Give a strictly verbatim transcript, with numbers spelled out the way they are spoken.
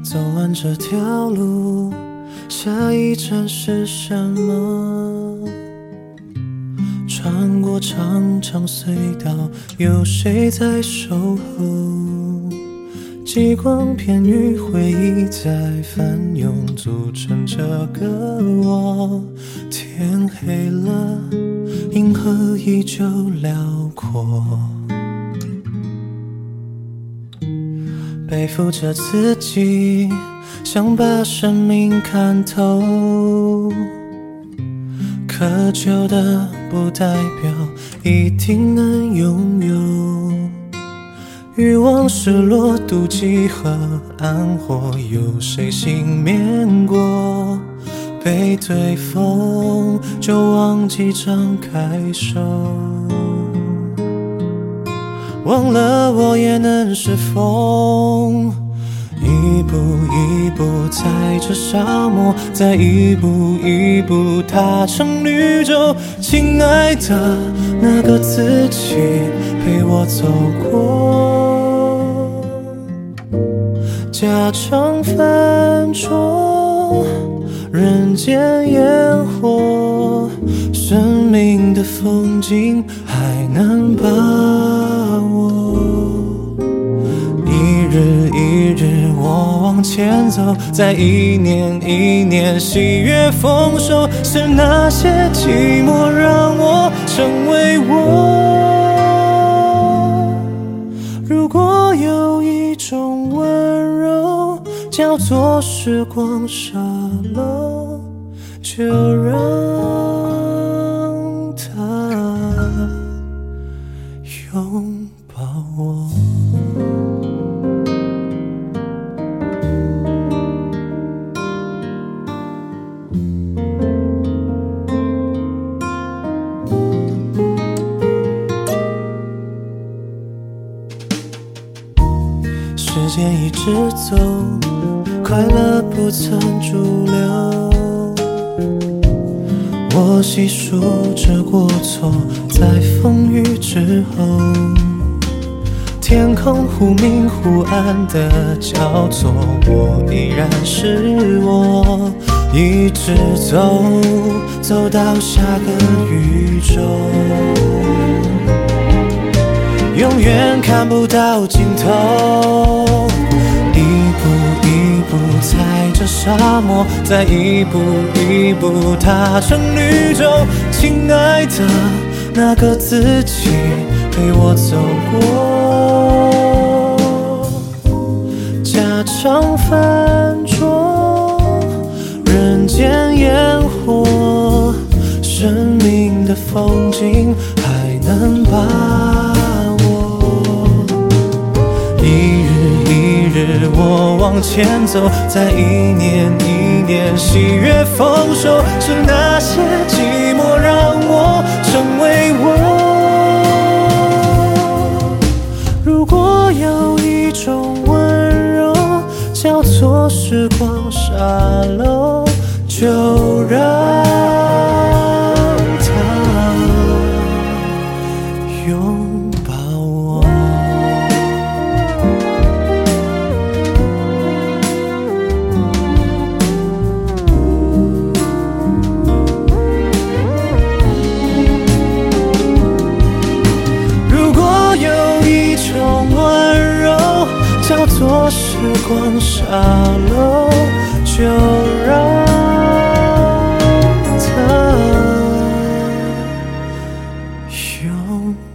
走完这条路，下一站是什么？穿过长长隧道，有谁在守候？极光片与回忆在翻涌，组成这个我。天黑了，银河依旧辽阔，背负着自己，想把生命看透。渴求的不代表一定能拥有，欲望、失落、妒忌和暗火，有谁幸免过？被对风就忘记张开手，忘了我也能是风，一步一步踩着沙漠，再一步一步踏成绿洲。亲爱的那个自己陪我走过，家常饭桌，人间烟火，生命的风景还能把握。一日一日我往前走，在一年一年喜悦丰收，是那些寂寞让我成为我。如果有一种温柔叫做时光沙漏，就让它拥抱我。时间一直走，快乐不曾驻留，我细数着过错，在风雨之后，天空忽明忽暗的交错，我依然是我，一直走，走到下个宇宙，永远看不到尽头，一步一步踩着沙漠，再一步一步踏成绿洲。亲爱的那个自己陪我走过，家常饭桌，人间烟火，生命的风景还能把我往前走，在一年一年喜悦丰收，是那些寂寞让我成为我。如果有一种温柔叫做时光沙漏，就让它拥抱我。叫做时光沙漏，就让它拥